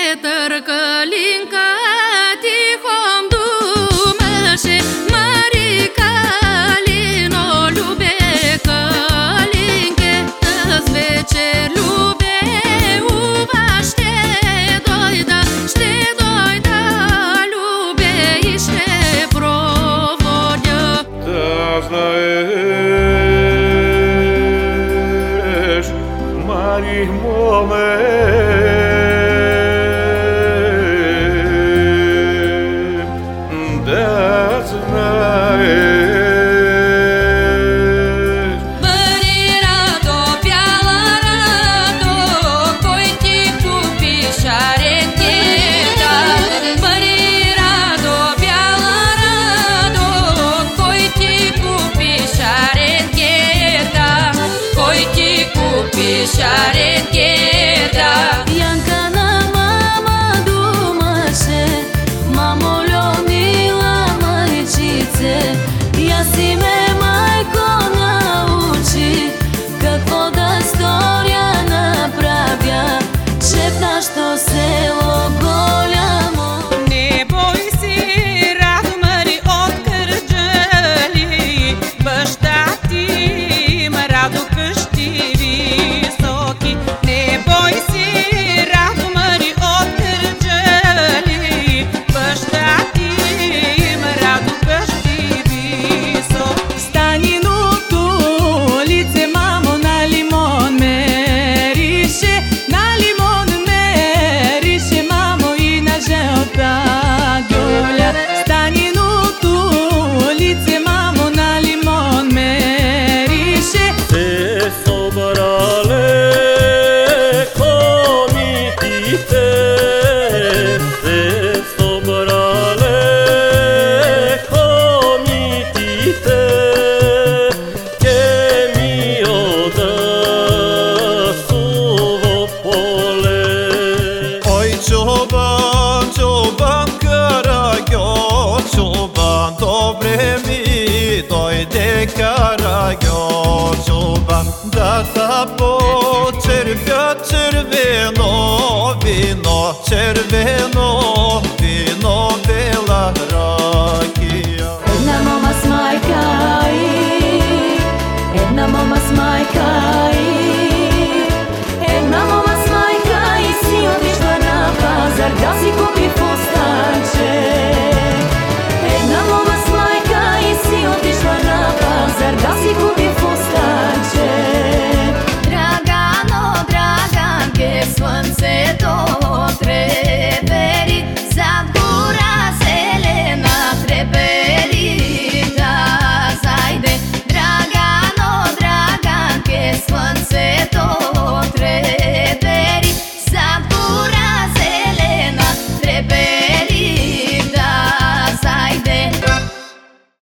vjetër këlinka ti hom dumëshe Mari kalin o lube këlinke të zveqe lube uva shtedojda lube ishte provodjë Të znaesh Mari mome Pisharet kjeta Janë kana mama dumëshe Mamolo mila majčice Ja si me majko nauči Какво да сторя направя Че в нашето село голямо Не бой се, Радо Мари от Кърджали Баща ти има Радо къщи Çoban Karagöz, çoban dobre mi dojde Karagöz, çoban da ta po červja červena